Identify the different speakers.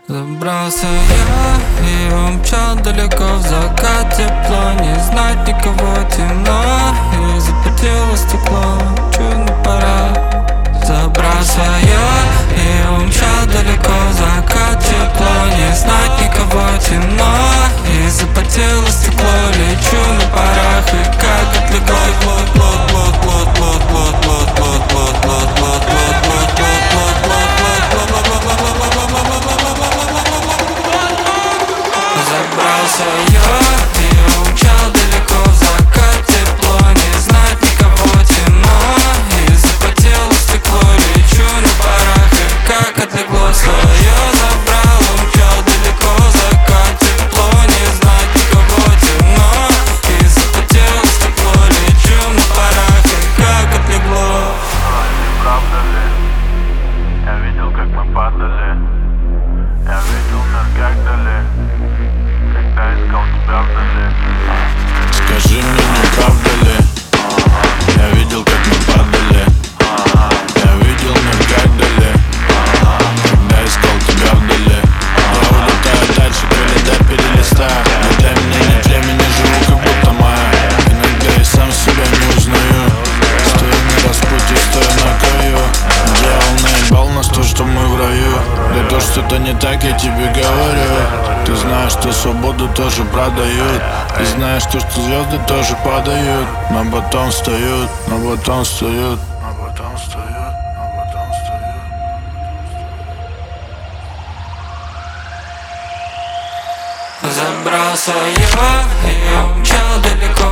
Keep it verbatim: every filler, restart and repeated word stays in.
Speaker 1: Забрался я и умчал далеко в закат. Тепло, не знать никого, темно, и запотело стекло. Чудно пора. Забрался я и умчал далеко в закат. Тепло, не знать никого, темно, и запотело стекло. Лечу на парах, и как отлегло. Плот, плот, плот, плот, плот, плот, плот, плот, плот, плот, плот, плот, плот, забрался я и умчал далеко в закат. Тепло, не знать никого, темно, и запотело стекло. Лечу на парах, и как отлегло свое забрал. Умчал далеко в закат. Тепло, не знать никого, темно, и запотело стекло. Лечу на парах, и как отлегло.
Speaker 2: Не правда ли? Я видел, как мы падали. Я видел мир как дали, когда искал тебя вдали.
Speaker 3: Скажи мне, не правда ли? Я видел, как мы падали. Я видел мир как дали, когда искал тебя вдали. Я улетаю дальше, календарь перелистаю. Но для меня нет времени, живу как будто мая. Иногда я сам себя не узнаю. Стою на распутье, стою на краю. Дьявол наебал нас то, что мы в раю. Да то, что-то не так, я тебе говорю. Ты знаешь, что свободу тоже продают. И знаешь, то, что звезды тоже падают. Но потом встают, но потом встают. Но потом встают, но потом встают.
Speaker 1: Забрался я и умчал далеко